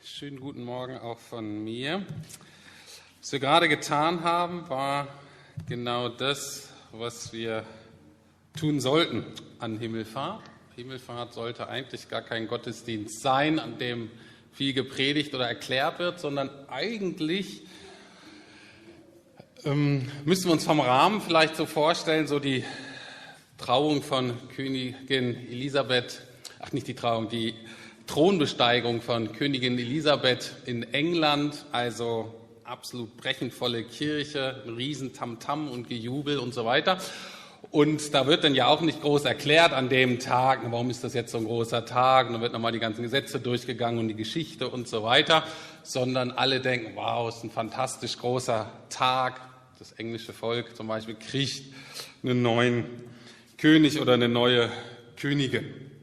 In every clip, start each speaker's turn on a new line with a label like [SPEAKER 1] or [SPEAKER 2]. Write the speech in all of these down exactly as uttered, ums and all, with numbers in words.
[SPEAKER 1] Schönen guten Morgen auch von mir. Was wir gerade getan haben, war genau das, was wir tun sollten an Himmelfahrt. Himmelfahrt sollte eigentlich gar kein Gottesdienst sein, an dem viel gepredigt oder erklärt wird, sondern eigentlich ähm, müssen wir uns vom Rahmen vielleicht so vorstellen, so die Trauung von Königin Elisabeth, ach nicht die Trauung, die Thronbesteigung von Königin Elisabeth in England, also absolut brechenvolle Kirche, ein riesen Tamtam und Gejubel und so weiter. Und da wird dann ja auch nicht groß erklärt an dem Tag, warum ist das jetzt so ein großer Tag, und dann wird nochmal die ganzen Gesetze durchgegangen und die Geschichte und so weiter, sondern alle denken, wow, ist ein fantastisch großer Tag. Das englische Volk zum Beispiel kriegt einen neuen König oder eine neue Königin.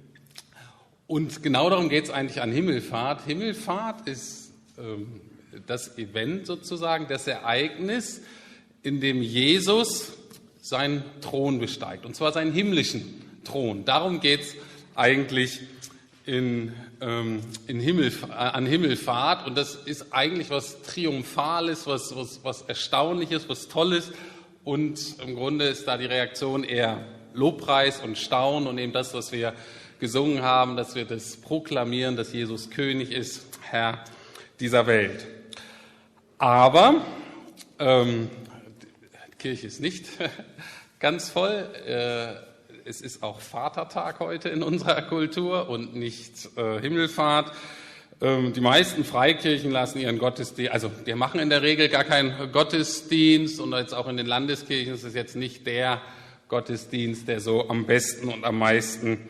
[SPEAKER 1] Und genau darum geht es eigentlich an Himmelfahrt. Himmelfahrt ist ähm, das Event sozusagen, das Ereignis, in dem Jesus seinen Thron besteigt, und zwar seinen himmlischen Thron. Darum geht es eigentlich in, ähm, in Himmelf- an Himmelfahrt, und das ist eigentlich was Triumphales, was, was, was Erstaunliches, was Tolles, und im Grunde ist da die Reaktion eher Lobpreis und Staunen und eben das, was wir gesungen haben, dass wir das proklamieren, dass Jesus König ist, Herr dieser Welt. Aber ähm, die Kirche ist nicht ganz voll. Äh, es ist auch Vatertag heute in unserer Kultur und nicht äh, Himmelfahrt. Ähm, die meisten Freikirchen lassen ihren Gottesdienst, also wir machen in der Regel gar keinen Gottesdienst, und jetzt auch in den Landeskirchen ist es jetzt nicht der Gottesdienst, der so am besten und am meisten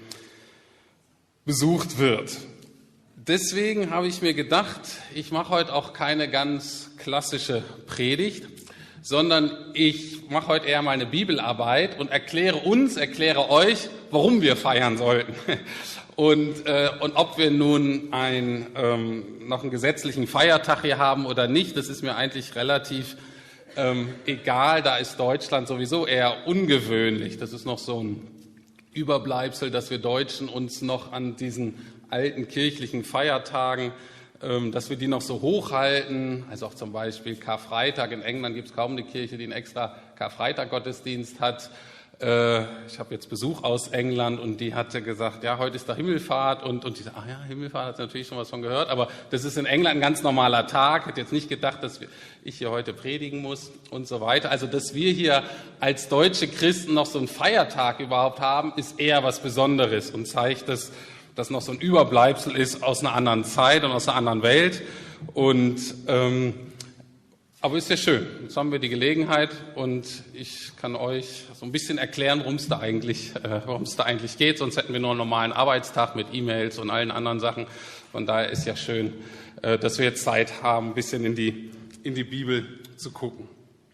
[SPEAKER 1] besucht wird. Deswegen habe ich mir gedacht, ich mache heute auch keine ganz klassische Predigt, sondern ich mache heute eher mal eine Bibelarbeit und erkläre uns, erkläre euch, warum wir feiern sollten. Und, äh, und ob wir nun ein, ähm, noch einen gesetzlichen Feiertag hier haben oder nicht, das ist mir eigentlich relativ ähm, egal. Da ist Deutschland sowieso eher ungewöhnlich. Das ist noch so ein Überbleibsel, dass wir Deutschen uns noch an diesen alten kirchlichen Feiertagen, ähm, dass wir die noch so hochhalten. Also auch zum Beispiel Karfreitag. In England gibt es kaum eine Kirche, die einen extra Karfreitag-Gottesdienst hat. Äh, ich habe jetzt Besuch aus England, und die hatte gesagt, ja, heute ist da Himmelfahrt, und, und die sagte, ah ja, Himmelfahrt, hat natürlich schon was von gehört, aber das ist in England ein ganz normaler Tag. Ich hätte jetzt nicht gedacht, dass wir, ich hier heute predigen muss und so weiter. Also, dass wir hier als deutsche Christen noch so einen Feiertag überhaupt haben, ist eher was Besonderes und zeigt, dass das noch so ein Überbleibsel ist aus einer anderen Zeit und aus einer anderen Welt. Und ähm, aber ist ja schön. Jetzt haben wir die Gelegenheit, und ich kann euch so ein bisschen erklären, worum es da eigentlich, äh, worum es da eigentlich geht. Sonst hätten wir nur einen normalen Arbeitstag mit E-Mails und allen anderen Sachen. Von daher ist ja schön, äh, dass wir jetzt Zeit haben, ein bisschen in die, in die Bibel zu gucken.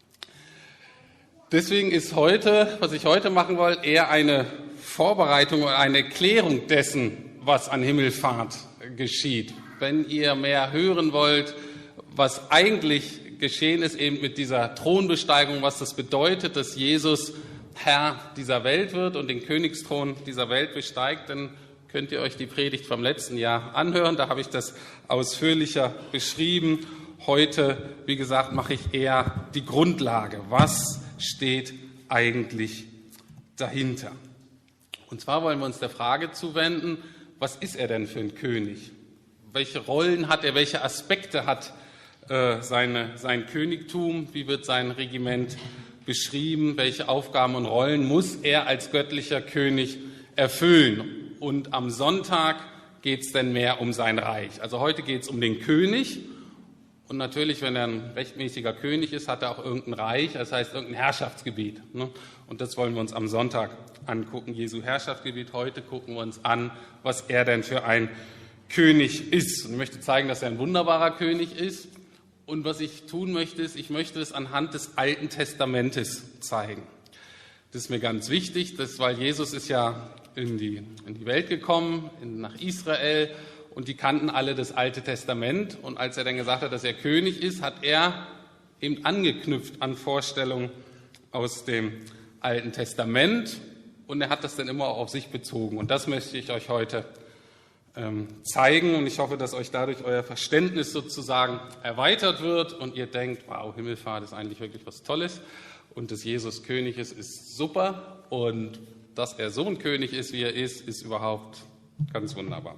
[SPEAKER 1] Deswegen ist heute, was ich heute machen wollte, eher eine Vorbereitung oder eine Klärung dessen, was an Himmelfahrt geschieht. Wenn ihr mehr hören wollt, was eigentlich geschehen ist eben mit dieser Thronbesteigung, was das bedeutet, dass Jesus Herr dieser Welt wird und den Königsthron dieser Welt besteigt, dann könnt ihr euch die Predigt vom letzten Jahr anhören. Da habe ich das ausführlicher beschrieben. Heute, wie gesagt, mache ich eher die Grundlage. Was steht eigentlich dahinter? Und zwar wollen wir uns der Frage zuwenden, was ist er denn für ein König? Welche Rollen hat er, welche Aspekte hat Seine, sein Königtum, wie wird sein Regiment beschrieben, welche Aufgaben und Rollen muss er als göttlicher König erfüllen. Und am Sonntag geht es dann mehr um sein Reich. Also heute geht es um den König, und natürlich, wenn er ein rechtmäßiger König ist, hat er auch irgendein Reich, das heißt irgendein Herrschaftsgebiet. Und das wollen wir uns am Sonntag angucken, Jesu Herrschaftsgebiet. Heute gucken wir uns an, was er denn für ein König ist. Und ich möchte zeigen, dass er ein wunderbarer König ist. Und was ich tun möchte, ist, ich möchte es anhand des Alten Testamentes zeigen. Das ist mir ganz wichtig, dass, weil Jesus ist ja in die, in die Welt gekommen, in, nach Israel, und die kannten alle das Alte Testament. Und als er dann gesagt hat, dass er König ist, hat er eben angeknüpft an Vorstellungen aus dem Alten Testament. Und er hat das dann immer auch auf sich bezogen. Und das möchte ich euch heute ähm, zeigen. Und ich hoffe, dass euch dadurch euer Verständnis sozusagen erweitert wird und ihr denkt, wow, Himmelfahrt ist eigentlich wirklich was Tolles und dass Jesus König ist, ist super und dass er so ein König ist, wie er ist, ist überhaupt ganz wunderbar.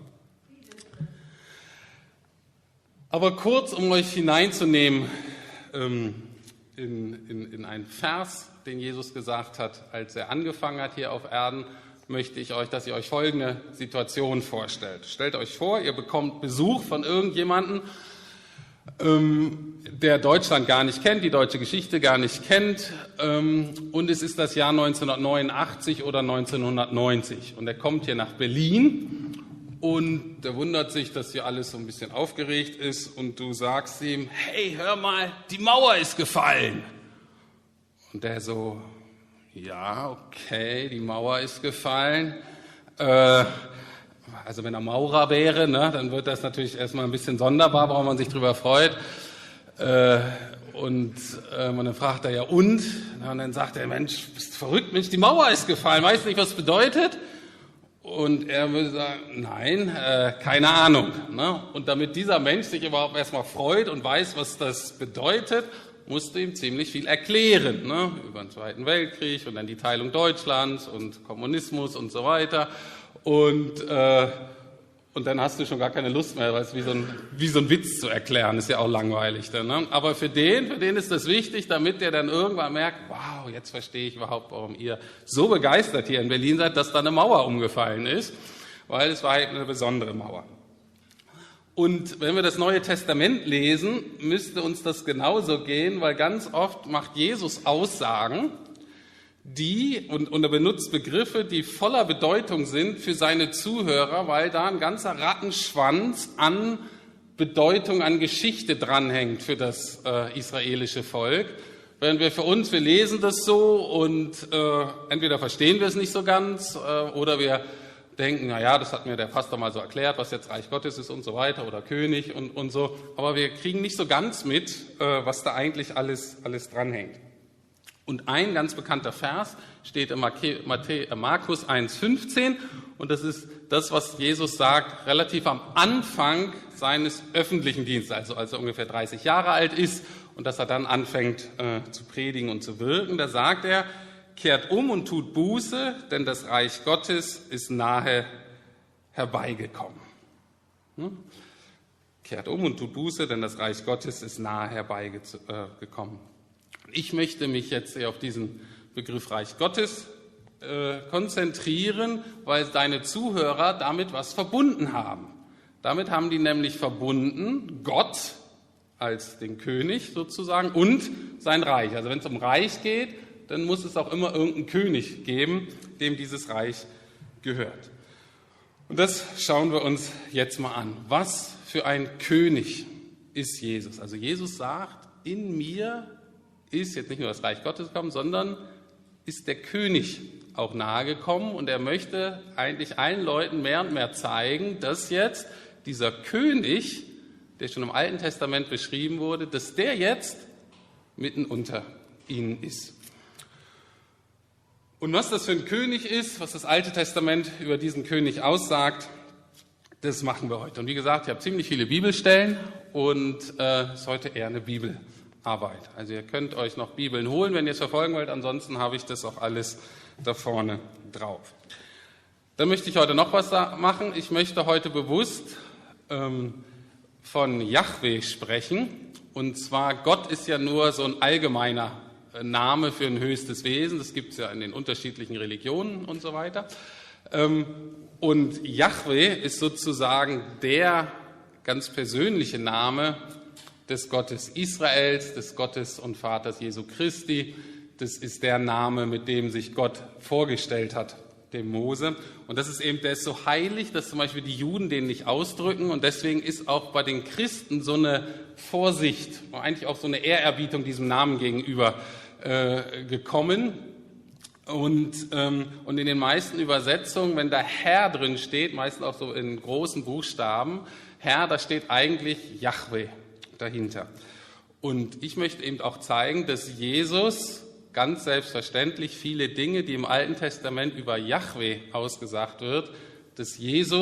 [SPEAKER 1] Aber kurz, um euch hineinzunehmen ähm, in, in, in einen Vers, den Jesus gesagt hat, als er angefangen hat hier auf Erden, möchte ich euch, dass ihr euch folgende Situation vorstellt. Stellt euch vor, ihr bekommt Besuch von irgendjemandem, ähm, der Deutschland gar nicht kennt, die deutsche Geschichte gar nicht kennt, ähm, und es ist das Jahr neunzehnhundertneunundachtzig oder neunzehnhundertneunzig und er kommt hier nach Berlin. Und der wundert sich, dass hier alles so ein bisschen aufgeregt ist und du sagst ihm, hey, hör mal, die Mauer ist gefallen. Und der so, ja, okay, die Mauer ist gefallen. Äh, also wenn er Maurer wäre, ne, dann wird das natürlich erstmal ein bisschen sonderbar, warum man sich drüber freut. Äh, und, äh, und dann fragt er, ja und? Und dann sagt er, Mensch, bist du verrückt, Mensch, die Mauer ist gefallen, weißt du nicht, was das bedeutet? Und er würde sagen, nein, äh, keine Ahnung. Ne? Und damit dieser Mensch sich überhaupt erstmal freut und weiß, was das bedeutet, musste ihm ziemlich viel erklären. Ne? Über den Zweiten Weltkrieg und dann die Teilung Deutschlands und Kommunismus und so weiter. Und, äh, und dann hast du schon gar keine Lust mehr, weil es wie so ein, wie so ein Witz zu erklären, ist ja auch langweilig. Dann, ne? Aber für den, für den ist das wichtig, damit der dann irgendwann merkt, wow, jetzt verstehe ich überhaupt, warum ihr so begeistert hier in Berlin seid, dass da eine Mauer umgefallen ist, weil es war halt eine besondere Mauer. Und wenn wir das Neue Testament lesen, müsste uns das genauso gehen, weil ganz oft macht Jesus Aussagen, die, und, und er benutzt Begriffe, die voller Bedeutung sind für seine Zuhörer, weil da ein ganzer Rattenschwanz an Bedeutung, an Geschichte dranhängt für das äh, israelische Volk. Während wir für uns, wir lesen das so und äh, entweder verstehen wir es nicht so ganz äh, oder wir denken, na ja, das hat mir der Pastor mal so erklärt, was jetzt Reich Gottes ist und so weiter oder König und, und so. Aber wir kriegen nicht so ganz mit, äh, was da eigentlich alles, alles dranhängt. Und ein ganz bekannter Vers steht in Markus eins fünfzehn und das ist das, was Jesus sagt, relativ am Anfang seines öffentlichen Dienstes, also als er ungefähr dreißig Jahre alt ist und dass er dann anfängt äh, zu predigen und zu wirken. Da sagt er, kehrt um und tut Buße, denn das Reich Gottes ist nahe herbeigekommen. Hm? Kehrt um und tut Buße, denn das Reich Gottes ist nahe herbeigekommen. Ich möchte mich jetzt auf diesen Begriff Reich Gottes äh, konzentrieren, weil deine Zuhörer damit was verbunden haben. Damit haben die nämlich verbunden Gott als den König sozusagen und sein Reich. Also wenn es um Reich geht, dann muss es auch immer irgendeinen König geben, dem dieses Reich gehört. Und das schauen wir uns jetzt mal an. Was für ein König ist Jesus? Also Jesus sagt, in mir ist jetzt nicht nur das Reich Gottes gekommen, sondern ist der König auch nahe gekommen und er möchte eigentlich allen Leuten mehr und mehr zeigen, dass jetzt dieser König, der schon im Alten Testament beschrieben wurde, dass der jetzt mitten unter ihnen ist. Und was das für ein König ist, was das Alte Testament über diesen König aussagt, das machen wir heute. Und wie gesagt, ich habe ziemlich viele Bibelstellen und es äh, ist heute eher eine Bibel. Arbeit. Also ihr könnt euch noch Bibeln holen, wenn ihr es verfolgen wollt, ansonsten habe ich das auch alles da vorne drauf. Dann möchte ich heute noch was machen. Ich möchte heute bewusst ähm, von Jahwe sprechen. Und zwar, Gott ist ja nur so ein allgemeiner Name für ein höchstes Wesen. Das gibt es ja in den unterschiedlichen Religionen und so weiter. Ähm, und Jahwe ist sozusagen der ganz persönliche Name des Gottes Israels, des Gottes und Vaters Jesu Christi. Das ist der Name, mit dem sich Gott vorgestellt hat, dem Mose. Und das ist eben, der ist so heilig, dass zum Beispiel die Juden den nicht ausdrücken. Und deswegen ist auch bei den Christen so eine Vorsicht, eigentlich auch so eine Ehrerbietung diesem Namen gegenüber äh, gekommen. Und, ähm, und in den meisten Übersetzungen, wenn da Herr drin steht, meistens auch so in großen Buchstaben, Herr, da steht eigentlich Jahwe dahinter. Und ich möchte eben auch zeigen, dass Jesus ganz selbstverständlich viele Dinge, die im Alten Testament über Jahwe ausgesagt wird, dass Jesus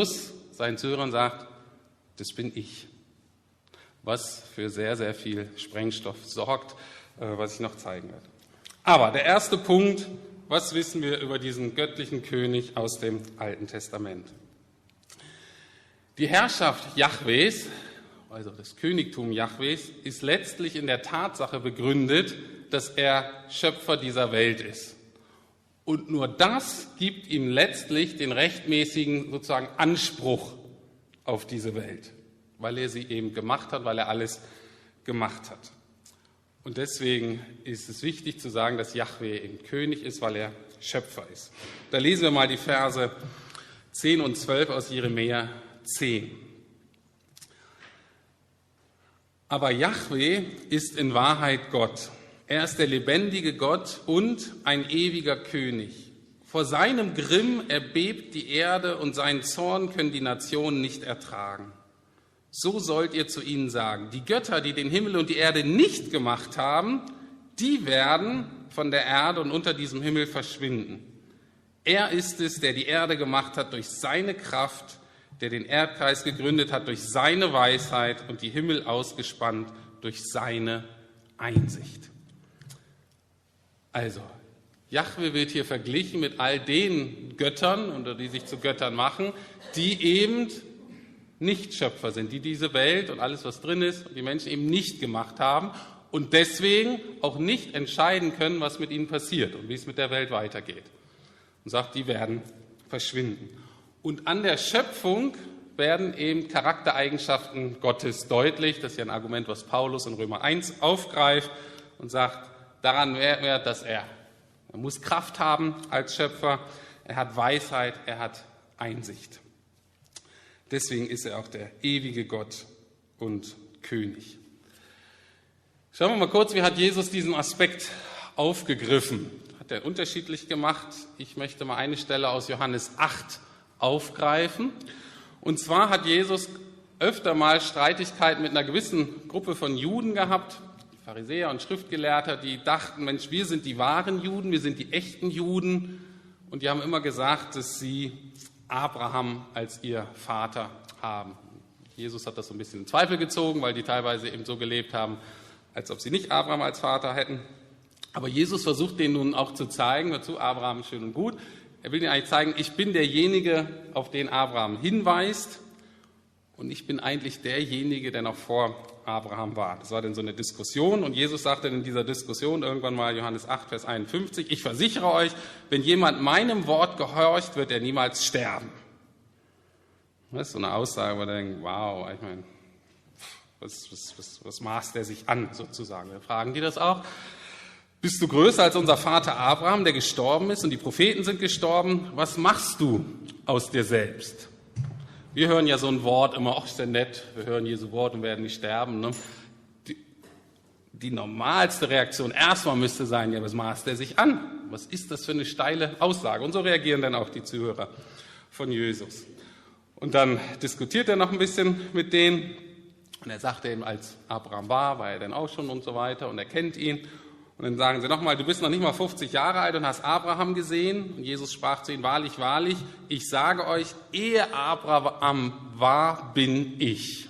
[SPEAKER 1] seinen Zuhörern sagt, das bin ich. Was für sehr, sehr viel Sprengstoff sorgt, was ich noch zeigen werde. Aber der erste Punkt, was wissen wir über diesen göttlichen König aus dem Alten Testament? Die Herrschaft Jahwes, also das Königtum Jahwes, ist letztlich in der Tatsache begründet, dass er Schöpfer dieser Welt ist. Und nur das gibt ihm letztlich den rechtmäßigen sozusagen Anspruch auf diese Welt, weil er sie eben gemacht hat, weil er alles gemacht hat. Und deswegen ist es wichtig zu sagen, dass Jahwe eben König ist, weil er Schöpfer ist. Da lesen wir mal die Verse zehn und zwölf aus Jeremia zehn. Aber Jahwe ist in Wahrheit Gott. Er ist der lebendige Gott und ein ewiger König. Vor seinem Grimm erbebt die Erde und seinen Zorn können die Nationen nicht ertragen. So sollt ihr zu ihnen sagen, die Götter, die den Himmel und die Erde nicht gemacht haben, die werden von der Erde und unter diesem Himmel verschwinden. Er ist es, der die Erde gemacht hat durch seine Kraft, der den Erdkreis gegründet hat durch seine Weisheit und die Himmel ausgespannt durch seine Einsicht. Also, Jahwe wird hier verglichen mit all den Göttern, oder die sich zu Göttern machen, die eben nicht Schöpfer sind, die diese Welt und alles, was drin ist, und die Menschen eben nicht gemacht haben und deswegen auch nicht entscheiden können, was mit ihnen passiert und wie es mit der Welt weitergeht. Und sagt, die werden verschwinden. Und an der Schöpfung werden eben Charaktereigenschaften Gottes deutlich. Das ist ja ein Argument, was Paulus in Römer eins aufgreift und sagt, daran wäre, dass er, er muss Kraft haben als Schöpfer, er hat Weisheit, er hat Einsicht. Deswegen ist er auch der ewige Gott und König. Schauen wir mal kurz, wie hat Jesus diesen Aspekt aufgegriffen? Hat er unterschiedlich gemacht? Ich möchte mal eine Stelle aus Johannes acht aufgreifen. Und zwar hat Jesus öfter mal Streitigkeiten mit einer gewissen Gruppe von Juden gehabt, Pharisäer und Schriftgelehrter, die dachten, Mensch, wir sind die wahren Juden, wir sind die echten Juden. Und die haben immer gesagt, dass sie Abraham als ihr Vater haben. Jesus hat das so ein bisschen in Zweifel gezogen, weil die teilweise eben so gelebt haben, als ob sie nicht Abraham als Vater hätten. Aber Jesus versucht denen nun auch zu zeigen, dazu Abraham schön und gut, er will ihnen eigentlich zeigen, ich bin derjenige, auf den Abraham hinweist und ich bin eigentlich derjenige, der noch vor Abraham war. Das war dann so eine Diskussion und Jesus sagte in dieser Diskussion irgendwann mal, Johannes acht, Vers einundfünfzig, ich versichere euch, wenn jemand meinem Wort gehorcht, wird er niemals sterben. Das ist so eine Aussage, wo wir denken, wow, ich meine, was, was, was, was maßt der sich an sozusagen? Wir fragen die das auch. Bist du größer als unser Vater Abraham, der gestorben ist und die Propheten sind gestorben? Was machst du aus dir selbst? Wir hören ja so ein Wort immer, ach, ist ja nett, wir hören Jesu Wort und werden nicht sterben. Ne? Die, die normalste Reaktion erstmal müsste sein, ja, was maßt er sich an? Was ist das für eine steile Aussage? Und so reagieren dann auch die Zuhörer von Jesus. Und dann diskutiert er noch ein bisschen mit denen und er sagt eben, als Abraham war, war er dann auch schon und so weiter und er kennt ihn. Und dann sagen sie nochmal, du bist noch nicht mal fünfzig Jahre alt und hast Abraham gesehen. Und Jesus sprach zu ihnen, wahrlich, wahrlich, ich sage euch, ehe Abraham war, bin ich.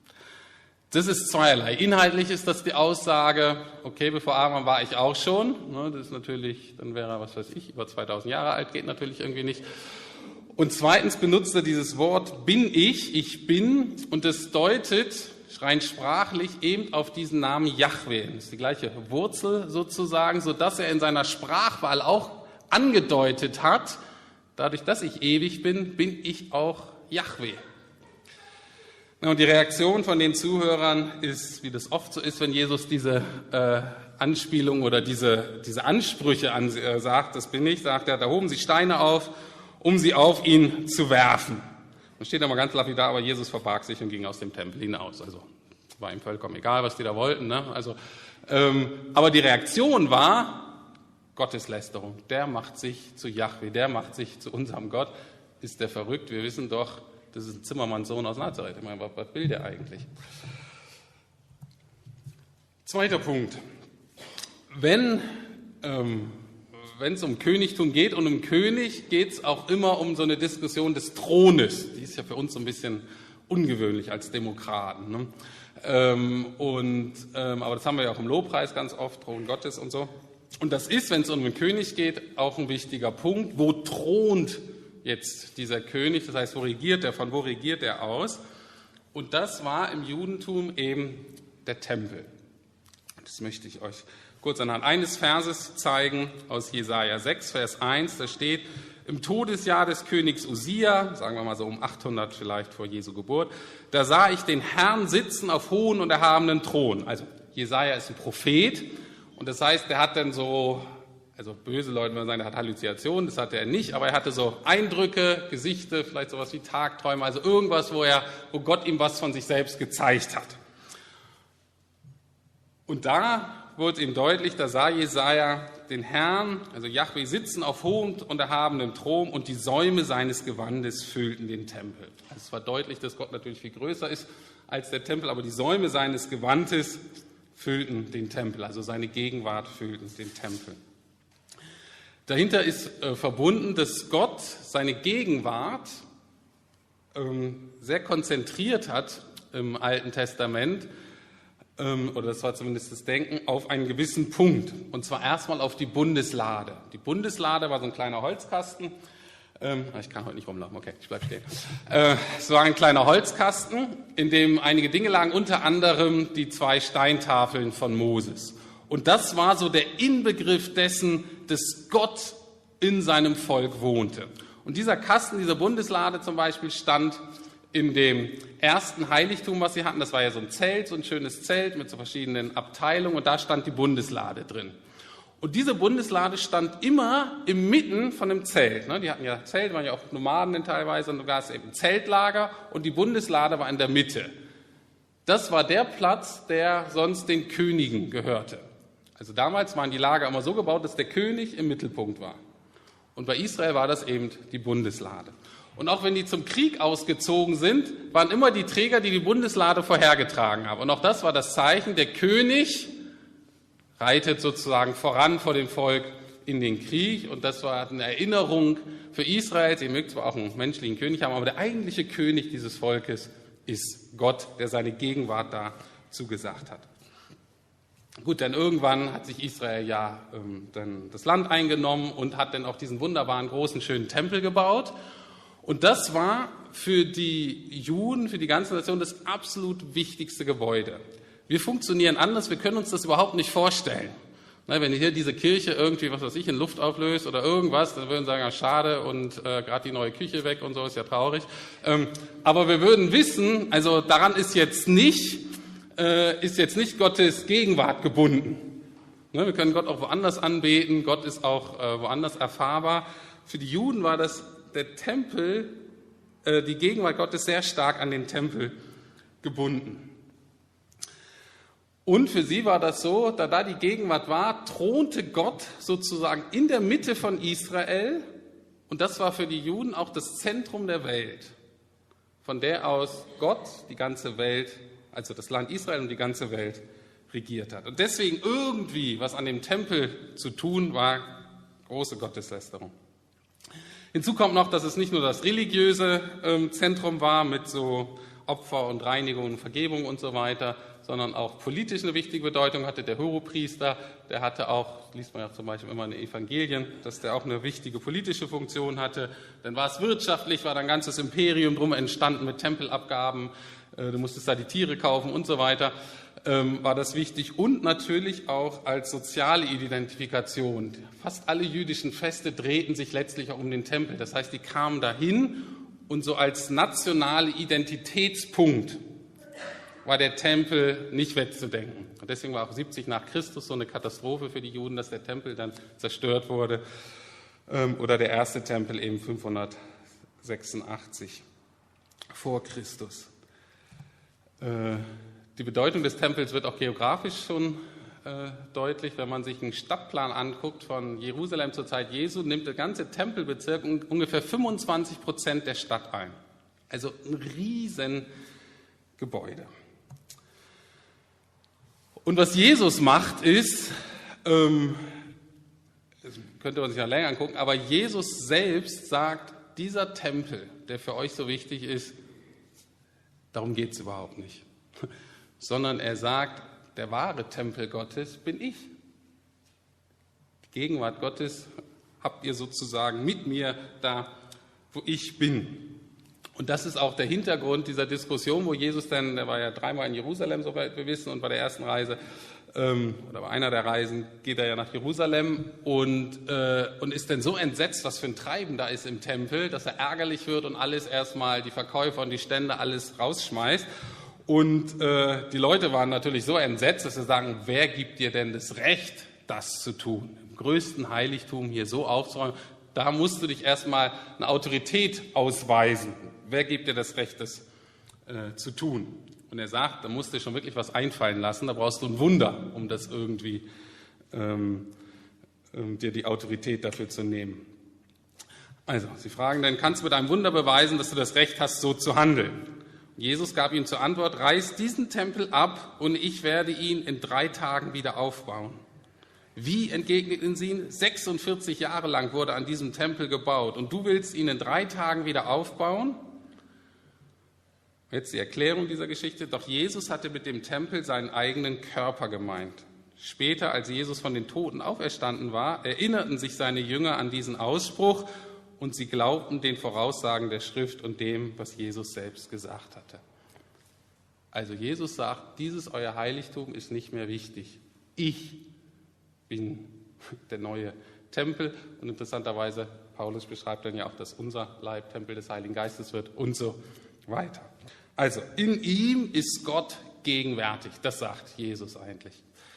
[SPEAKER 1] Das ist zweierlei. Inhaltlich ist das die Aussage, okay, bevor Abraham war ich auch schon. Das ist natürlich, dann wäre er, was weiß ich, über zweitausend Jahre alt, geht natürlich irgendwie nicht. Und zweitens benutzt er dieses Wort, bin ich, ich bin. Und das deutet rein sprachlich eben auf diesen Namen Jahwe. Das ist die gleiche Wurzel sozusagen, sodass er in seiner Sprachwahl auch angedeutet hat, dadurch, dass ich ewig bin, bin ich auch Jahwe. Und die Reaktion von den Zuhörern ist, wie das oft so ist, wenn Jesus diese äh, Anspielung oder diese, diese Ansprüche an, äh, sagt, das bin ich, sagt er, da hoben sie Steine auf, um sie auf ihn zu werfen. Da steht aber ganz lapidar, aber Jesus verbarg sich und ging aus dem Tempel hinaus. Also war ihm vollkommen egal, was die da wollten. Ne? Also, ähm, aber die Reaktion war Gotteslästerung. Der macht sich zu Jahwe, der macht sich zu unserem Gott. Ist der verrückt? Wir wissen doch, das ist ein Zimmermannssohn aus Nazareth. Ich meine, was, was will der eigentlich? Zweiter Punkt. Wenn, ähm, wenn es um Königtum geht und um König, geht es auch immer um so eine Diskussion des Thrones. Die ist ja für uns so ein bisschen ungewöhnlich als Demokraten. Ne? Ähm, und, ähm, aber das haben wir ja auch im Lobpreis ganz oft, Thron Gottes und so. Und das ist, wenn es um den König geht, auch ein wichtiger Punkt. Wo thront jetzt dieser König? Das heißt, wo regiert er? Von wo regiert er aus? Und das war im Judentum eben der Tempel. Das möchte ich euch kurz anhand eines Verses zeigen aus Jesaja sechs, Vers eins. Da steht: Im Todesjahr des Königs Usia, sagen wir mal so um achthundert vielleicht vor Jesu Geburt, da sah ich den Herrn sitzen auf hohen und erhabenen Thron. Also Jesaja ist ein Prophet und das heißt, der hat dann so, also böse Leute würden sagen, der hat Halluzinationen, das hatte er nicht, aber er hatte so Eindrücke, Gesichter, vielleicht sowas wie Tagträume, also irgendwas, wo er, wo Gott ihm was von sich selbst gezeigt hat. Und da wurde ihm deutlich, da sah Jesaja den Herrn, also Jahwe, sitzen auf hohem und erhabenem Thron und die Säume seines Gewandes füllten den Tempel. Also es war deutlich, dass Gott natürlich viel größer ist als der Tempel, aber die Säume seines Gewandes füllten den Tempel, also seine Gegenwart füllten den Tempel. Dahinter ist äh, verbunden, dass Gott seine Gegenwart ähm, sehr konzentriert hat im Alten Testament, oder das war zumindest das Denken, auf einen gewissen Punkt. Und zwar erstmal auf die Bundeslade. Die Bundeslade war so ein kleiner Holzkasten. Ähm, ich kann heute nicht rumlaufen, okay, ich bleibe stehen. Äh, es war ein kleiner Holzkasten, in dem einige Dinge lagen, unter anderem die zwei Steintafeln von Moses. Und das war so der Inbegriff dessen, dass Gott in seinem Volk wohnte. Und dieser Kasten, diese Bundeslade zum Beispiel, stand in dem ersten Heiligtum, was sie hatten. Das war ja so ein Zelt, so ein schönes Zelt mit so verschiedenen Abteilungen, und da stand die Bundeslade drin. Und diese Bundeslade stand immer inmitten von dem Zelt. Die hatten ja Zelt, waren ja auch Nomaden teilweise, und da gab es eben ein Zeltlager, und die Bundeslade war in der Mitte. Das war der Platz, der sonst den Königen gehörte. Also damals waren die Lager immer so gebaut, dass der König im Mittelpunkt war. Und bei Israel war das eben die Bundeslade. Und auch wenn die zum Krieg ausgezogen sind, waren immer die Träger, die die Bundeslade vorhergetragen haben. Und auch das war das Zeichen, der König reitet sozusagen voran vor dem Volk in den Krieg. Und das war eine Erinnerung für Israel. Sie mögen zwar auch einen menschlichen König haben, aber der eigentliche König dieses Volkes ist Gott, der seine Gegenwart da zugesagt hat. Gut, dann irgendwann hat sich Israel ja ähm, dann das Land eingenommen und hat dann auch diesen wunderbaren, großen, schönen Tempel gebaut. Und das war für die Juden, für die ganze Nation das absolut wichtigste Gebäude. Wir funktionieren anders, wir können uns das überhaupt nicht vorstellen. Na, wenn hier diese Kirche irgendwie, was weiß ich, in Luft auflöst oder irgendwas, dann würden wir sagen, ja, schade, und äh, gerade die neue Küche weg und so, ist ja traurig. Ähm, aber wir würden wissen, also daran ist jetzt nicht, äh, ist jetzt nicht Gottes Gegenwart gebunden. Ne, wir können Gott auch woanders anbeten, Gott ist auch äh, woanders erfahrbar. Für die Juden war das der Tempel, äh, die Gegenwart Gottes sehr stark an den Tempel gebunden. Und für sie war das so, da da die Gegenwart war, thronte Gott sozusagen in der Mitte von Israel, und das war für die Juden auch das Zentrum der Welt, von der aus Gott die ganze Welt, also das Land Israel und die ganze Welt regiert hat. Und deswegen irgendwie was an dem Tempel zu tun, war große Gotteslästerung. Hinzu kommt noch, dass es nicht nur das religiöse ähm, Zentrum war mit so Opfer und Reinigung und Vergebung und so weiter, sondern auch politisch eine wichtige Bedeutung hatte. Der Hohepriester, der hatte auch, liest man ja zum Beispiel immer in den Evangelien, dass der auch eine wichtige politische Funktion hatte. Dann war es wirtschaftlich, war da ein ganzes Imperium drum entstanden mit Tempelabgaben, äh, du musstest da die Tiere kaufen und so weiter, ähm, war das wichtig. Und natürlich auch als soziale Identifikation. Fast alle jüdischen Feste drehten sich letztlich auch um den Tempel. Das heißt, die kamen dahin, und so als nationale Identitätspunkt war der Tempel nicht wegzudenken. Und deswegen war auch siebzig nach Christus so eine Katastrophe für die Juden, dass der Tempel dann zerstört wurde, ähm, oder der erste Tempel eben fünfhundertsechsundachtzig vor Christus. Äh, die Bedeutung des Tempels wird auch geografisch schon äh, deutlich. Wenn man sich einen Stadtplan anguckt von Jerusalem zur Zeit Jesu, nimmt der ganze Tempelbezirk ungefähr fünfundzwanzig Prozent der Stadt ein. Also ein Riesengebäude. Und was Jesus macht, ist, ähm, das könnte man sich ja länger angucken, aber Jesus selbst sagt, dieser Tempel, der für euch so wichtig ist, darum geht es überhaupt nicht. Sondern er sagt, der wahre Tempel Gottes bin ich. Die Gegenwart Gottes habt ihr sozusagen mit mir da, wo ich bin. Und das ist auch der Hintergrund dieser Diskussion, wo Jesus dann, der war ja dreimal in Jerusalem, soweit wir wissen, und bei der ersten Reise, ähm, oder bei einer der Reisen, geht er ja nach Jerusalem und, äh, und ist dann so entsetzt, was für ein Treiben da ist im Tempel, dass er ärgerlich wird und alles erstmal, die Verkäufer und die Stände, alles rausschmeißt. Und äh, die Leute waren natürlich so entsetzt, dass sie sagen, wer gibt dir denn das Recht, das zu tun? Im größten Heiligtum hier so aufzuräumen, da musst du dich erstmal eine Autorität ausweisen. Wer gibt dir das Recht, das äh, zu tun? Und er sagt, da musst du dir schon wirklich was einfallen lassen, da brauchst du ein Wunder, um das irgendwie, ähm, ähm, dir die Autorität dafür zu nehmen. Also, sie fragen dann, kannst du mit einem Wunder beweisen, dass du das Recht hast, so zu handeln? Jesus gab ihm zur Antwort, reiß diesen Tempel ab und ich werde ihn in drei Tagen wieder aufbauen. Wie, entgegneten sie, sechsundvierzig Jahre lang wurde an diesem Tempel gebaut und du willst ihn in drei Tagen wieder aufbauen? Jetzt die Erklärung dieser Geschichte. Doch Jesus hatte mit dem Tempel seinen eigenen Körper gemeint. Später, als Jesus von den Toten auferstanden war, erinnerten sich seine Jünger an diesen Ausspruch und sie glaubten den Voraussagen der Schrift und dem, was Jesus selbst gesagt hatte. Also Jesus sagt, dieses euer Heiligtum ist nicht mehr wichtig. Ich bin der neue Tempel. Und interessanterweise, Paulus beschreibt dann ja auch, dass unser Leib Tempel des Heiligen Geistes wird und so weiter. Also, in ihm ist Gott gegenwärtig. Das sagt Jesus eigentlich.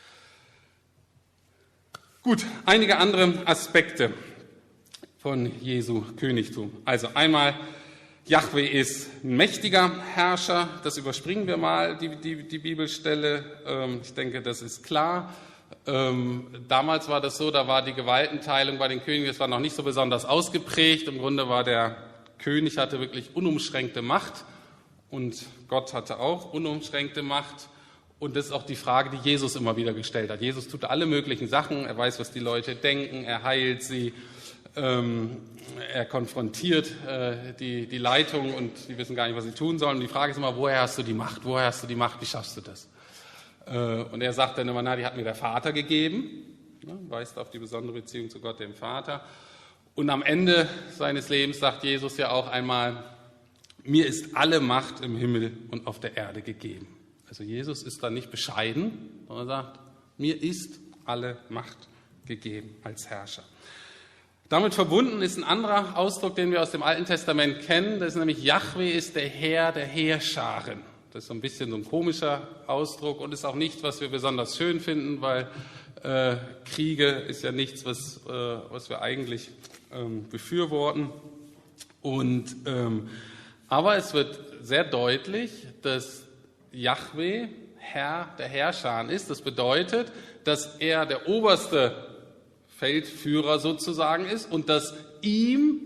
[SPEAKER 1] Gut, einige andere Aspekte von Jesu Königtum. Also einmal, Jahwe ist ein mächtiger Herrscher. Das überspringen wir mal, die, die, die Bibelstelle. Ähm, ich denke, das ist klar. Ähm, damals war das so, da war die Gewaltenteilung bei den Königen, das war noch nicht so besonders ausgeprägt. Im Grunde war der König, hatte wirklich unumschränkte Macht und Gott hatte auch unumschränkte Macht. Und das ist auch die Frage, die Jesus immer wieder gestellt hat. Jesus tut alle möglichen Sachen, er weiß, was die Leute denken, er heilt sie, ähm, er konfrontiert äh, die, die Leitung und sie wissen gar nicht, was sie tun sollen. Und die Frage ist immer, woher hast du die Macht? Woher hast du die Macht? Wie schaffst du das? Und er sagt dann immer, na, die hat mir der Vater gegeben, ne, weist auf die besondere Beziehung zu Gott, dem Vater. Und am Ende seines Lebens sagt Jesus ja auch einmal, mir ist alle Macht im Himmel und auf der Erde gegeben. Also Jesus ist da nicht bescheiden, sondern sagt, mir ist alle Macht gegeben als Herrscher. Damit verbunden ist ein anderer Ausdruck, den wir aus dem Alten Testament kennen, das ist nämlich, Jahwe ist der Herr der Heerscharen. Das ist so ein bisschen so ein komischer Ausdruck und ist auch nicht, was wir besonders schön finden, weil äh, Kriege ist ja nichts, was, äh, was wir eigentlich ähm, befürworten. Und, ähm, aber es wird sehr deutlich, dass Jahwe Herr der Heerscharen ist. Das bedeutet, dass er der oberste Feldführer sozusagen ist und dass ihm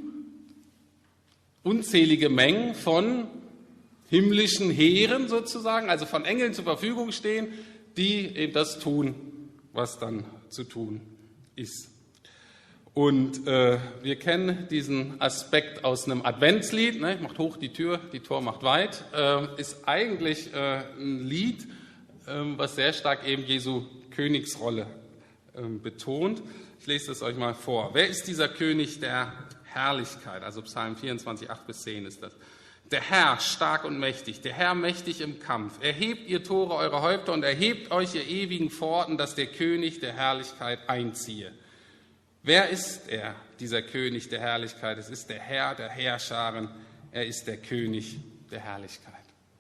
[SPEAKER 1] unzählige Mengen von himmlischen Heeren sozusagen, also von Engeln zur Verfügung stehen, die eben das tun, was dann zu tun ist. Und äh, wir kennen diesen Aspekt aus einem Adventslied, ne? Macht hoch die Tür, die Tor macht weit, äh, ist eigentlich äh, ein Lied, äh, was sehr stark eben Jesu Königsrolle äh, betont. Ich lese das euch mal vor. Wer ist dieser König der Herrlichkeit? Also Psalm vierundzwanzig, acht bis zehn ist das. Der Herr, stark und mächtig, der Herr mächtig im Kampf. Erhebt ihr Tore eure Häupter und erhebt euch ihr ewigen Pforten, dass der König der Herrlichkeit einziehe. Wer ist er, dieser König der Herrlichkeit? Es ist der Herr der Heerscharen, er ist der König der Herrlichkeit.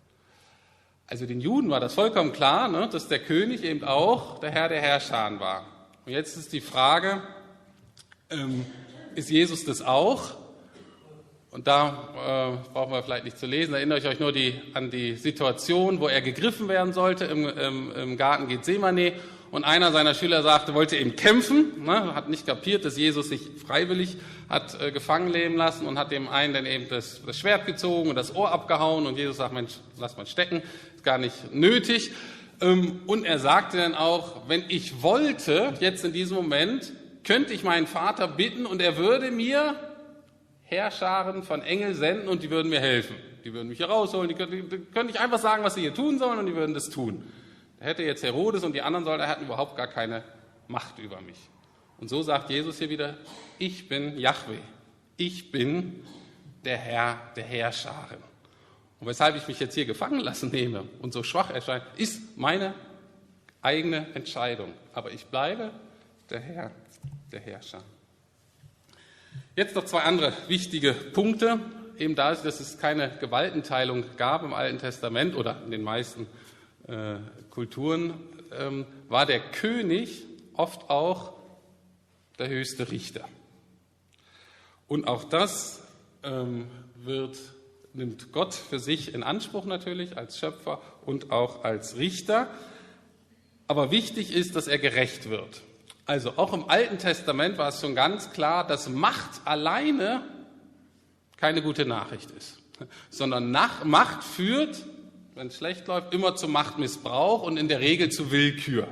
[SPEAKER 1] Also den Juden war das vollkommen klar, ne, dass der König eben auch der Herr der Heerscharen war. Und jetzt ist die Frage, ähm, ist Jesus das auch? Und da äh, brauchen wir vielleicht nicht zu lesen, erinnere ich euch nur die, an die Situation, wo er gegriffen werden sollte im, im, im Garten Gethsemane. Und einer seiner Schüler sagte, wollte eben kämpfen, ne, hat nicht kapiert, dass Jesus sich freiwillig hat äh, gefangen nehmen lassen und hat dem einen dann eben das, das Schwert gezogen und das Ohr abgehauen. Und Jesus sagt, Mensch, lass mal stecken, ist gar nicht nötig. Ähm, und er sagte dann auch, wenn ich wollte, jetzt in diesem Moment, könnte ich meinen Vater bitten und er würde mir Heerscharen von Engeln senden und die würden mir helfen. Die würden mich hier rausholen, die könnte, die könnte ich einfach sagen, was sie hier tun sollen und die würden das tun. Da hätte jetzt Herodes und die anderen Soldaten hatten überhaupt gar keine Macht über mich. Und so sagt Jesus hier wieder, ich bin Jahwe, ich bin der Herr der Heerscharen. Und weshalb ich mich jetzt hier gefangen lassen nehme und so schwach erscheine, ist meine eigene Entscheidung. Aber ich bleibe der Herr der Herrscher. Jetzt noch zwei andere wichtige Punkte. Eben da, dass es keine Gewaltenteilung gab im Alten Testament oder in den meisten äh, Kulturen, ähm, war der König oft auch der höchste Richter. Und auch das ähm, wird, nimmt Gott für sich in Anspruch natürlich als Schöpfer und auch als Richter. Aber wichtig ist, dass er gerecht wird. Also auch im Alten Testament war es schon ganz klar, dass Macht alleine keine gute Nachricht ist, sondern nach, Macht führt, wenn es schlecht läuft, immer zu Machtmissbrauch und in der Regel zu Willkür.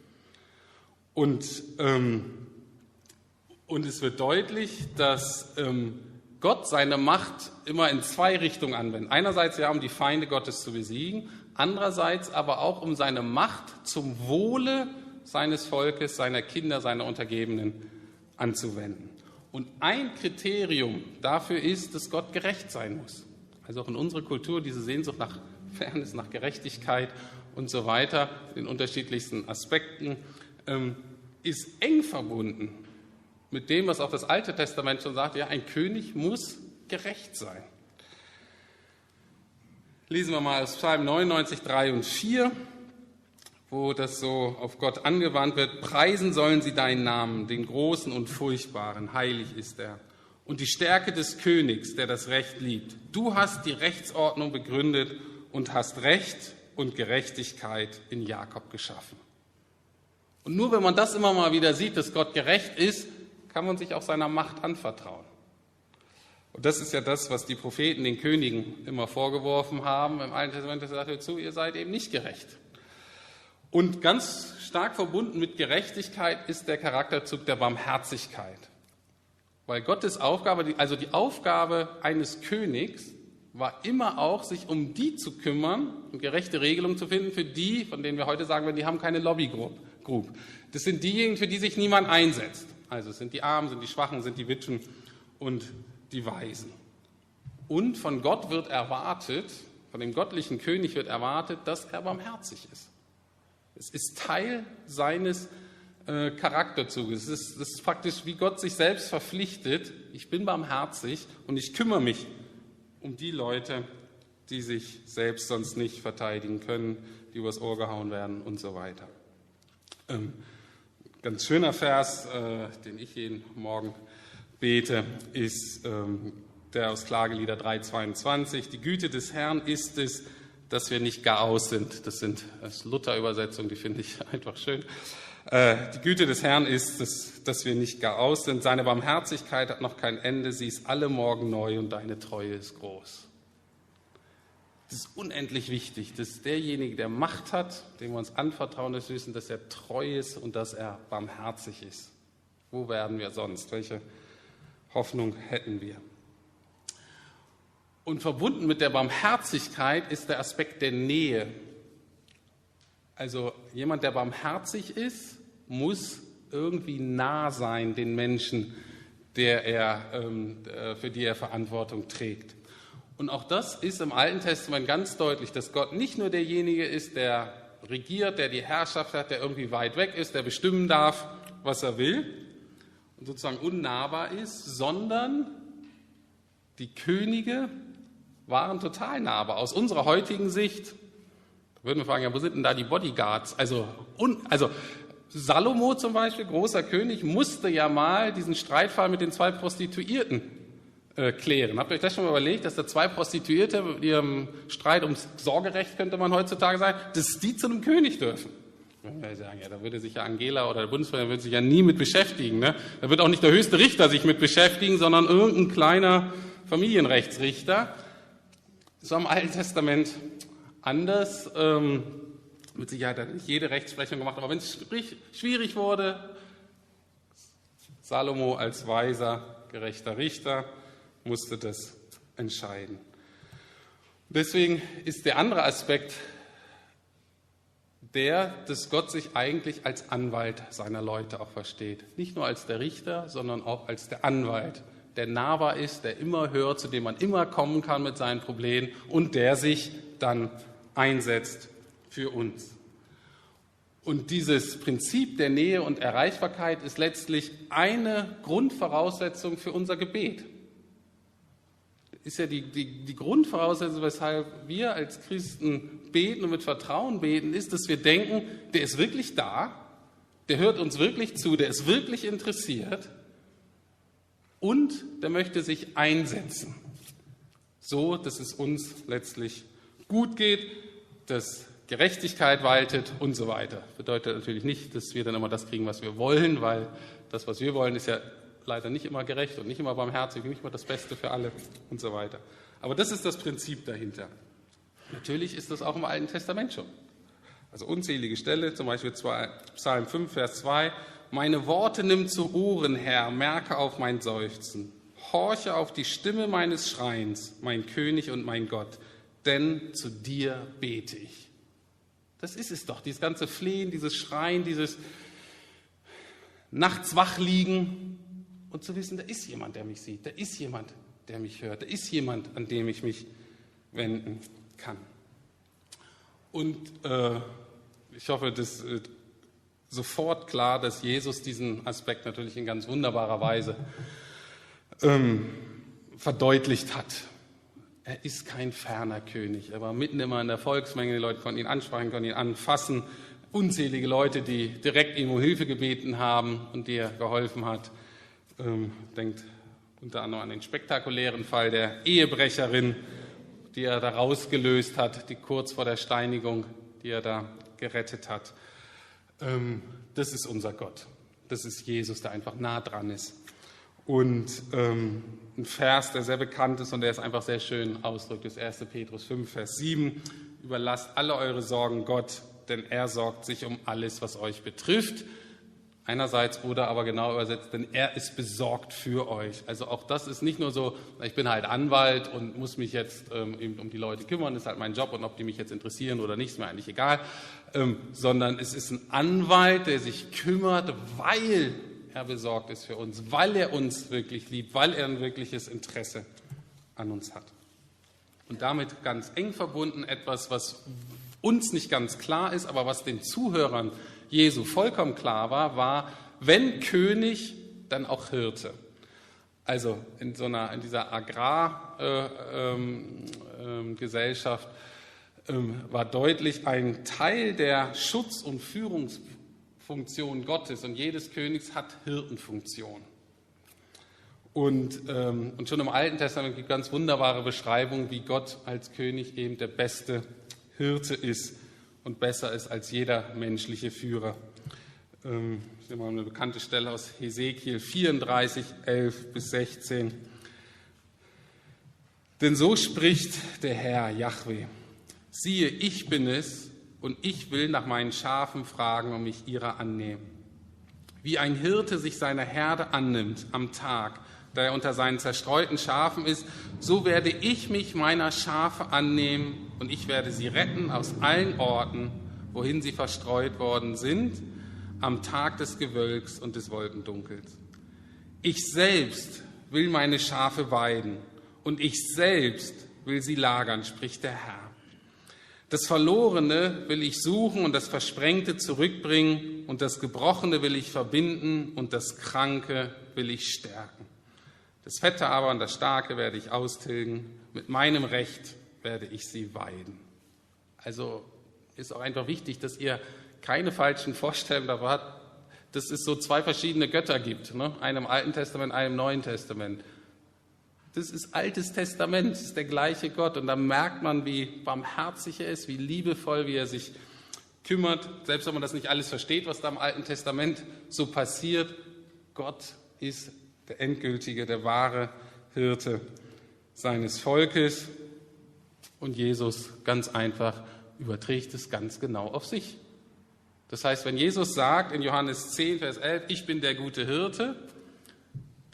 [SPEAKER 1] Und, ähm, und es wird deutlich, dass ähm, Gott seine Macht immer in zwei Richtungen anwendet. Einerseits ja, um die Feinde Gottes zu besiegen, andererseits aber auch, um seine Macht zum Wohle seines Volkes, seiner Kinder, seiner Untergebenen anzuwenden. Und ein Kriterium dafür ist, dass Gott gerecht sein muss. Also auch in unserer Kultur diese Sehnsucht nach Fairness, nach Gerechtigkeit und so weiter, in unterschiedlichsten Aspekten, ähm, ist eng verbunden mit dem, was auch das Alte Testament schon sagt, ja, ein König muss gerecht sein. Lesen wir mal aus Psalm neunundneunzig, drei und vier, wo das so auf Gott angewandt wird. Preisen sollen sie deinen Namen, den Großen und Furchtbaren, heilig ist er. Und die Stärke des Königs, der das Recht liebt. Du hast die Rechtsordnung begründet und hast Recht und Gerechtigkeit in Jakob geschaffen. Und nur wenn man das immer mal wieder sieht, dass Gott gerecht ist, kann man sich auch seiner Macht anvertrauen. Und das ist ja das, was die Propheten den Königen immer vorgeworfen haben. Im Alten Testament sagt er zu, ihr seid eben nicht gerecht. Und ganz stark verbunden mit Gerechtigkeit ist der Charakterzug der Barmherzigkeit. Weil Gottes Aufgabe, also die Aufgabe eines Königs, war immer auch, sich um die zu kümmern und gerechte Regelungen zu finden für die, von denen wir heute sagen würden, die haben keine Lobbygroup. Das sind diejenigen, für die sich niemand einsetzt. Also es sind die Armen, sind die Schwachen, sind die Witwen und die Waisen. Und von Gott wird erwartet, von dem göttlichen König wird erwartet, dass er barmherzig ist. Es ist Teil seines äh, Charakterzuges. Es ist, das ist praktisch, wie Gott sich selbst verpflichtet. Ich bin barmherzig und ich kümmere mich um die Leute, die sich selbst sonst nicht verteidigen können, die übers Ohr gehauen werden und so weiter. Ähm, ganz schöner Vers, äh, den ich jeden Morgen bete, ist ähm, der aus Klagelieder drei zweiundzwanzig. Die Güte des Herrn ist es, dass wir nicht gar aus sind. Das sind das Luther-Übersetzung, die finde ich einfach schön. Äh, die Güte des Herrn ist es, dass wir nicht gar aus sind. Seine Barmherzigkeit hat noch kein Ende. Sie ist alle Morgen neu und deine Treue ist groß. Das ist unendlich wichtig, dass derjenige, der Macht hat, dem wir uns anvertrauen, das wissen, dass er treu ist und dass er barmherzig ist. Wo wären wir sonst? Welche Hoffnung hätten wir? Und verbunden mit der Barmherzigkeit ist der Aspekt der Nähe. Also jemand, der barmherzig ist, muss irgendwie nah sein den Menschen, der er, ähm, für die er Verantwortung trägt. Und auch das ist im Alten Testament ganz deutlich, dass Gott nicht nur derjenige ist, der regiert, der die Herrschaft hat, der irgendwie weit weg ist, der bestimmen darf, was er will und sozusagen unnahbar ist, sondern die Könige waren total nahbar. Aus unserer heutigen Sicht, da würden wir fragen, ja, wo sind denn da die Bodyguards? Also, un, also Salomo zum Beispiel, großer König, musste ja mal diesen Streitfall mit den zwei Prostituierten äh, klären. Habt ihr euch das schon mal überlegt, dass da zwei Prostituierte mit ihrem Streit ums Sorgerecht, könnte man heutzutage sagen, dass die zu einem König dürfen? Wenn wir sagen, ja, da würde sich ja Angela oder der Bundespräsident würde sich ja nie mit beschäftigen. Ne? Da wird auch nicht der höchste Richter sich mit beschäftigen, sondern irgendein kleiner Familienrechtsrichter. Das war im Alten Testament anders. Ähm, mit Sicherheit hat nicht jede Rechtsprechung gemacht, aber wenn es schwierig wurde, Salomo als weiser, gerechter Richter musste das entscheiden. Deswegen ist der andere Aspekt der, dass Gott sich eigentlich als Anwalt seiner Leute auch versteht. Nicht nur als der Richter, sondern auch als der Anwalt, der nahbar ist, der immer hört, zu dem man immer kommen kann mit seinen Problemen und der sich dann einsetzt für uns. Und dieses Prinzip der Nähe und Erreichbarkeit ist letztlich eine Grundvoraussetzung für unser Gebet. Ist ja die, die, die Grundvoraussetzung, weshalb wir als Christen beten und mit Vertrauen beten, ist, dass wir denken, der ist wirklich da, der hört uns wirklich zu, der ist wirklich interessiert und der möchte sich einsetzen, so dass es uns letztlich gut geht, dass Gerechtigkeit waltet und so weiter. Bedeutet natürlich nicht, dass wir dann immer das kriegen, was wir wollen, weil das, was wir wollen, ist ja leider nicht immer gerecht und nicht immer barmherzig, nicht immer das Beste für alle und so weiter. Aber das ist das Prinzip dahinter. Natürlich ist das auch im Alten Testament schon. Also unzählige Stelle, zum Beispiel Psalm fünf, Vers zwei. Meine Worte nimm zu Ohren, Herr, merke auf mein Seufzen. Horche auf die Stimme meines Schreins, mein König und mein Gott, denn zu dir bete ich. Das ist es doch, dieses ganze Flehen, dieses Schreien, dieses nachts wach liegen und zu wissen, da ist jemand, der mich sieht, da ist jemand, der mich hört, da ist jemand, an dem ich mich wenden kann. Und äh, ich hoffe, das ist sofort klar, dass Jesus diesen Aspekt natürlich in ganz wunderbarer Weise ähm, verdeutlicht hat. Er ist kein ferner König. Er war mitten immer in der Volksmenge. Die Leute konnten ihn ansprechen, konnten ihn anfassen. Unzählige Leute, die direkt ihm um Hilfe gebeten haben und die er geholfen hat. Ähm, denkt unter anderem an den spektakulären Fall der Ehebrecherin, die er da rausgelöst hat, die kurz vor der Steinigung, die er da gerettet hat. Ähm, das ist unser Gott. Das ist Jesus, der einfach nah dran ist. Und ähm, ein Vers, der sehr bekannt ist und der es einfach sehr schön ausdrückt, ist erster Petrus fünf, Vers sieben. Überlasst alle eure Sorgen Gott, denn er sorgt sich um alles, was euch betrifft. Einerseits oder aber genau übersetzt, denn er ist besorgt für euch. Also auch das ist nicht nur so, ich bin halt Anwalt und muss mich jetzt ähm, eben um die Leute kümmern, ist halt mein Job und ob die mich jetzt interessieren oder nicht, ist mir eigentlich egal, ähm, sondern es ist ein Anwalt, der sich kümmert, weil er besorgt ist für uns, weil er uns wirklich liebt, weil er ein wirkliches Interesse an uns hat. Und damit ganz eng verbunden etwas, was uns nicht ganz klar ist, aber was den Zuhörern Jesu vollkommen klar war, war, wenn König, dann auch Hirte. Also in so einer, in dieser Agrargesellschaft äh, ähm, ähm, war deutlich ein Teil der Schutz- und Führungsfunktion Gottes und jedes Königs hat Hirtenfunktion. Und, ähm, und schon im Alten Testament gibt es ganz wunderbare Beschreibungen, wie Gott als König eben der beste Hirte ist und besser ist als jeder menschliche Führer. Ähm, ich nehme mal eine bekannte Stelle aus Hesekiel vierunddreißig, elf bis sechzehn. Denn so spricht der Herr Jahwe: Siehe, ich bin es, und ich will nach meinen Schafen fragen und mich ihrer annehmen. Wie ein Hirte sich seiner Herde annimmt am Tag, da er unter seinen zerstreuten Schafen ist, so werde ich mich meiner Schafe annehmen und ich werde sie retten aus allen Orten, wohin sie verstreut worden sind, am Tag des Gewölks und des Wolkendunkels. Ich selbst will meine Schafe weiden und ich selbst will sie lagern, spricht der Herr. Das Verlorene will ich suchen und das Versprengte zurückbringen und das Gebrochene will ich verbinden und das Kranke will ich stärken. Das Fette aber und das Starke werde ich austilgen, mit meinem Recht werde ich sie weiden. Also ist auch einfach wichtig, dass ihr keine falschen Vorstellungen davon habt, dass es so zwei verschiedene Götter gibt, ne? Einen im Alten Testament, einen im Neuen Testament. Das ist Altes Testament, das ist der gleiche Gott und da merkt man, wie barmherzig er ist, wie liebevoll, wie er sich kümmert, selbst wenn man das nicht alles versteht, was da im Alten Testament so passiert. Gott ist der endgültige, der wahre Hirte seines Volkes. Und Jesus ganz einfach überträgt es ganz genau auf sich. Das heißt, wenn Jesus sagt in Johannes zehn, Vers elf, ich bin der gute Hirte,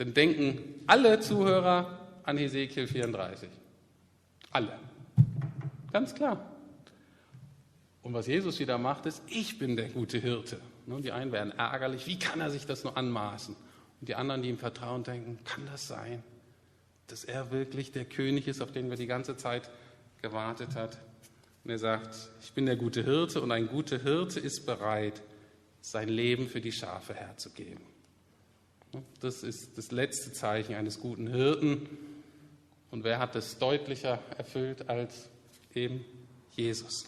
[SPEAKER 1] dann denken alle Zuhörer an Hesekiel vierunddreißig. Alle. Ganz klar. Und was Jesus wieder macht, ist, ich bin der gute Hirte. Und die einen werden ärgerlich, wie kann er sich das nur anmaßen? Und die anderen, die ihm vertrauen, denken, kann das sein, dass er wirklich der König ist, auf den wir die ganze Zeit gewartet haben? Und er sagt, ich bin der gute Hirte und ein guter Hirte ist bereit, sein Leben für die Schafe herzugeben. Das ist das letzte Zeichen eines guten Hirten. Und wer hat es deutlicher erfüllt als eben Jesus?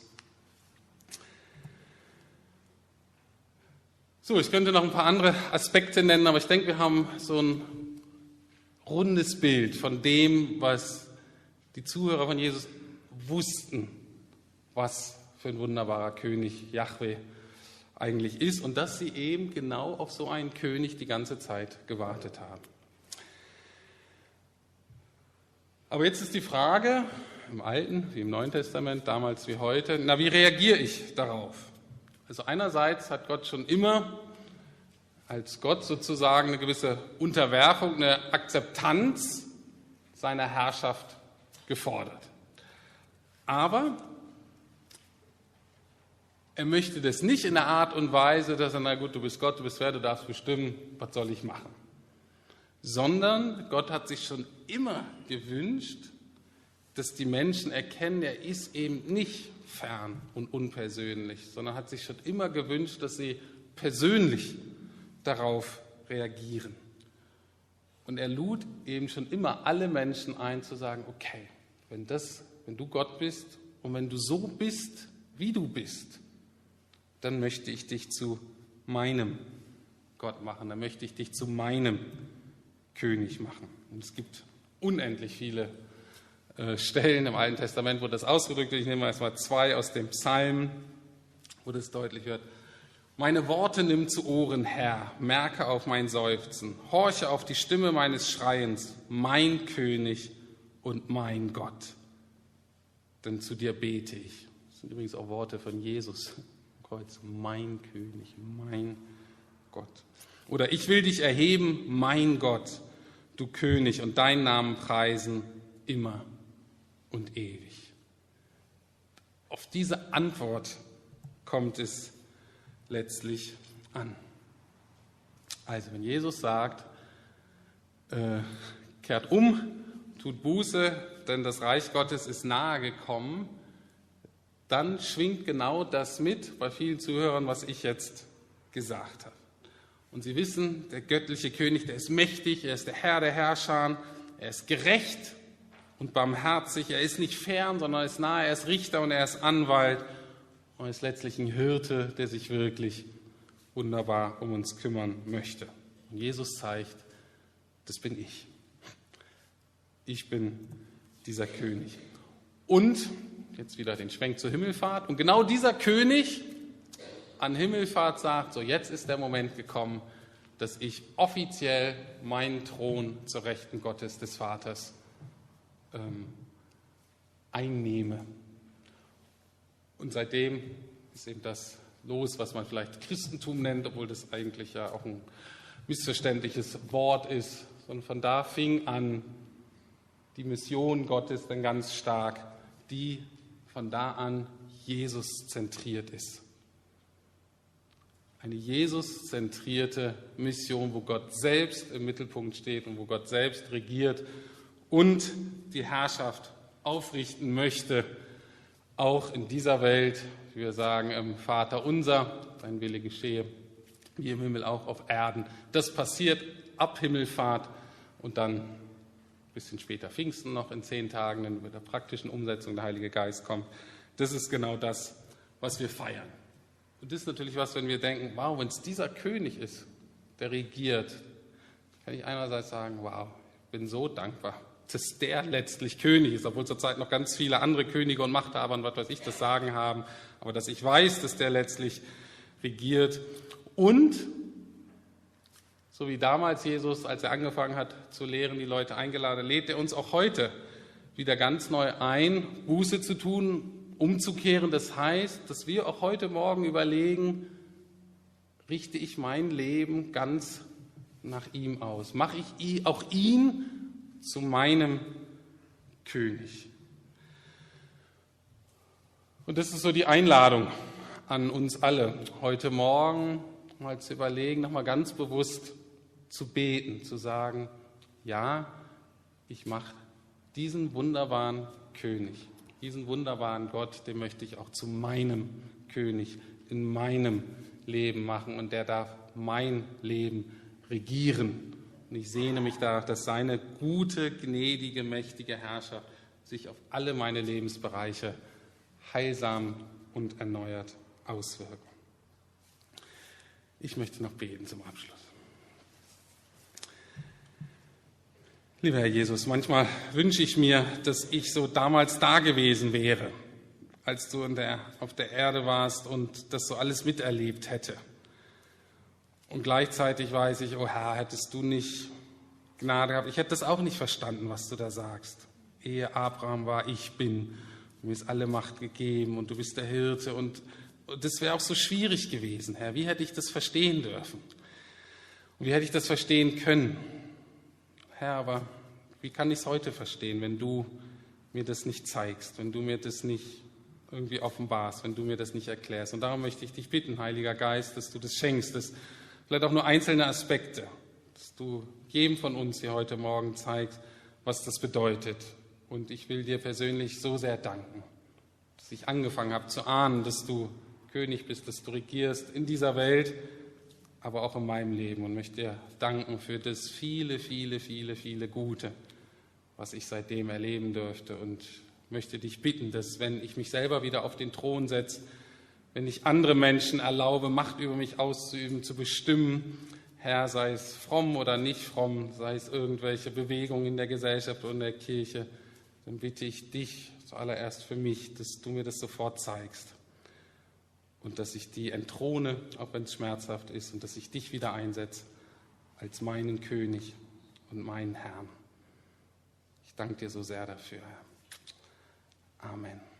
[SPEAKER 1] So, ich könnte noch ein paar andere Aspekte nennen, aber ich denke, wir haben so ein rundes Bild von dem, was die Zuhörer von Jesus wussten, was für ein wunderbarer König Jahwe eigentlich ist und dass sie eben genau auf so einen König die ganze Zeit gewartet haben. Aber jetzt ist die Frage, im Alten wie im Neuen Testament, damals wie heute, na, wie reagiere ich darauf? Also einerseits hat Gott schon immer als Gott sozusagen eine gewisse Unterwerfung, eine Akzeptanz seiner Herrschaft gefordert. Aber er möchte das nicht in der Art und Weise, dass er, na gut, du bist Gott, du bist wer, du darfst bestimmen, was soll ich machen. Sondern Gott hat sich schon immer gewünscht, dass die Menschen erkennen, er ist eben nicht fern und unpersönlich, sondern hat sich schon immer gewünscht, dass sie persönlich darauf reagieren. Und er lud eben schon immer alle Menschen ein, zu sagen, okay, wenn, das, wenn du Gott bist und wenn du so bist, wie du bist, dann möchte ich dich zu meinem Gott machen, dann möchte ich dich zu meinem König machen. Und es gibt unendlich viele äh, Stellen im Alten Testament, wo das ausgedrückt wird. Ich nehme erstmal zwei aus dem Psalm, wo das deutlich wird. Meine Worte nimm zu Ohren, Herr, merke auf mein Seufzen, horche auf die Stimme meines Schreiens, mein König und mein Gott. Denn zu dir bete ich. Das sind übrigens auch Worte von Jesus am Kreuz. Mein König, mein Gott. Oder ich will dich erheben, mein Gott, du König, und deinen Namen preisen immer und ewig. Auf diese Antwort kommt es letztlich an. Also wenn Jesus sagt, äh, kehrt um, tut Buße, denn das Reich Gottes ist nahe gekommen, dann schwingt genau das mit bei vielen Zuhörern, was ich jetzt gesagt habe. Und sie wissen, der göttliche König, der ist mächtig, er ist der Herr der Herrscher, er ist gerecht und barmherzig, er ist nicht fern, sondern er ist nahe, er ist Richter und er ist Anwalt und er ist letztlich ein Hirte, der sich wirklich wunderbar um uns kümmern möchte. Und Jesus zeigt, das bin ich. Ich bin dieser König. Und, jetzt wieder den Schwenk zur Himmelfahrt, und genau dieser König an Himmelfahrt sagt, so jetzt ist der Moment gekommen, dass ich offiziell meinen Thron zur Rechten Gottes des Vaters ähm, einnehme. Und seitdem ist eben das los, was man vielleicht Christentum nennt, obwohl das eigentlich ja auch ein missverständliches Wort ist. Und von da fing an die Mission Gottes dann ganz stark, die von da an Jesus zentriert ist. Eine Jesus-zentrierte Mission, wo Gott selbst im Mittelpunkt steht und wo Gott selbst regiert und die Herrschaft aufrichten möchte, auch in dieser Welt, wie wir sagen, im Vater unser, dein Wille geschehe, wie im Himmel auch auf Erden. Das passiert ab Himmelfahrt und dann ein bisschen später Pfingsten noch in zehn Tagen, dann mit der praktischen Umsetzung der Heilige Geist kommt. Das ist genau das, was wir feiern. Und das ist natürlich was, wenn wir denken, wow, wenn es dieser König ist, der regiert, kann ich einerseits sagen, wow, ich bin so dankbar, dass der letztlich König ist, obwohl zurzeit noch ganz viele andere Könige und Machthaber und was weiß ich das Sagen haben, aber dass ich weiß, dass der letztlich regiert. Und so wie damals Jesus, als er angefangen hat zu lehren, die Leute eingeladen, lädt er uns auch heute wieder ganz neu ein, Buße zu tun, umzukehren. Das heißt, dass wir auch heute Morgen überlegen, richte ich mein Leben ganz nach ihm aus. Mache ich auch ihn zu meinem König. Und das ist so die Einladung an uns alle, heute Morgen mal zu überlegen, nochmal ganz bewusst zu beten, zu sagen, ja, ich mache diesen wunderbaren König, diesen wunderbaren Gott, den möchte ich auch zu meinem König in meinem Leben machen und der darf mein Leben regieren. Und ich sehne mich danach, dass seine gute, gnädige, mächtige Herrschaft sich auf alle meine Lebensbereiche heilsam und erneuert auswirken. Ich möchte noch beten zum Abschluss. Lieber Herr Jesus, manchmal wünsche ich mir, dass ich so damals da gewesen wäre, als du in der, auf der Erde warst und das so alles miterlebt hätte. Und gleichzeitig weiß ich, oh Herr, hättest du nicht Gnade gehabt, ich hätte das auch nicht verstanden, was du da sagst. Ehe Abraham war, ich bin, mir ist alle Macht gegeben und du bist der Hirte. Und, und das wäre auch so schwierig gewesen, Herr. Wie hätte ich das verstehen dürfen? Und wie hätte ich das verstehen können? Herr, aber wie kann ich es heute verstehen, wenn du mir das nicht zeigst, wenn du mir das nicht irgendwie offenbarst, wenn du mir das nicht erklärst? Und darum möchte ich dich bitten, Heiliger Geist, dass du das schenkst, dass vielleicht auch nur einzelne Aspekte, dass du jedem von uns hier heute Morgen zeigst, was das bedeutet. Und ich will dir persönlich so sehr danken, dass ich angefangen habe zu ahnen, dass du König bist, dass du regierst in dieser Welt, aber auch in meinem Leben, und möchte dir danken für das viele, viele, viele, viele Gute, was ich seitdem erleben durfte, und möchte dich bitten, dass, wenn ich mich selber wieder auf den Thron setze, wenn ich andere Menschen erlaube, Macht über mich auszuüben, zu bestimmen, Herr, sei es fromm oder nicht fromm, sei es irgendwelche Bewegungen in der Gesellschaft oder in der Kirche, dann bitte ich dich zuallererst für mich, dass du mir das sofort zeigst und dass ich die entthrone, auch wenn es schmerzhaft ist, und dass ich dich wieder einsetze als meinen König und meinen Herrn. Ich danke dir so sehr dafür, Herr. Amen.